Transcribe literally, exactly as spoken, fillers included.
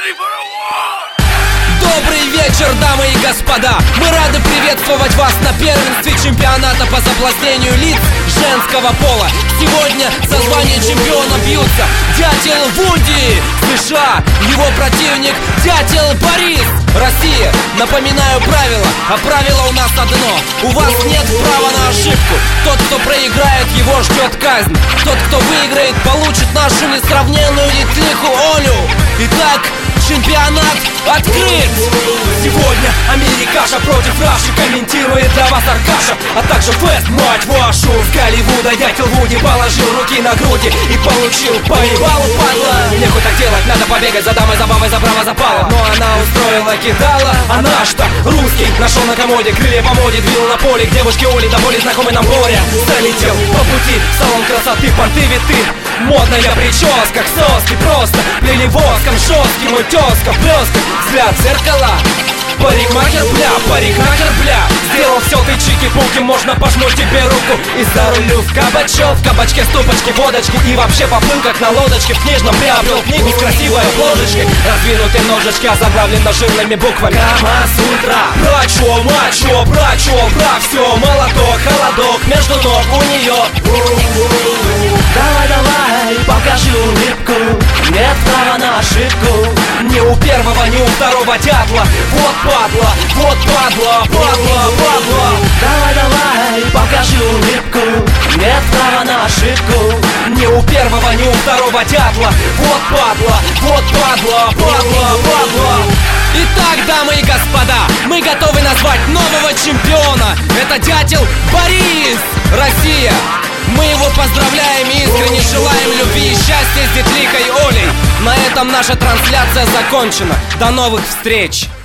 Добрый вечер, дамы и господа! Мы рады приветствовать вас на первенстве чемпионата по соблазнению лиц женского пола. Сегодня за звание чемпиона бьются Дятел Вуди, США, его противник Дятел Борис, Россия. Напоминаю правила, а правило у нас одно: у вас нет права на ошибку. Тот, кто проиграет, его ждет казнь. Тот, кто выиграет, получит нашу несравненную Дитлиху Олю. Итак, чемпионат открыт! Сегодня Америкаша против Раши, комментирует для вас Аркаша, а также фест, мать вашу. С Голливуда Дятел Вуди положил руки на груди и получил по ебалу, падла. Мне хоть так делать, надо побегать за дамой, за бабой, за право, за пало. Но она устроила, кидала, а наш-то русский нашел на комоде, крылья по моде, двинул на поле к девушке Оле, до боли знакомый нам Боря. Залетел по пути в салон красоты, понты виты, модная прическа, к соске просто плели воском жестким, утеска в блесках, взгляд в зеркала. Парикмахер, бля, парикмахер, бля, сделал все, ты чики-пуки, можно пожмуть тебе руку. И за рулю в кабачок, в кабачке ступочки, водочки. И вообще поплыл, как на лодочке, в книжном приобрел книгу с красивой обложечкой. Раздвинутые ножички, озаглавлено жирными буквами Кама-сутра. Брачо, мачо, брачо, бра, все, молоток, холодок между ног у нее. Давай, давай, покажи улыбку, нет права на ошибку. Ни у первого, ни у второго дятла. Вот падла, вот падла, падла, падла. Давай, давай, покажи улыбку, нет права на ошибку. Ни у первого, ни у второго дятла. Вот падла, вот падла, падла, падла. Итак, дамы и господа, мы готовы назвать нового чемпиона. Это Дятел Борис, Россия. Мы его поздравляем и искренне желаем любви и счастья с Дитлихой Олей. На этом наша трансляция закончена. До новых встреч!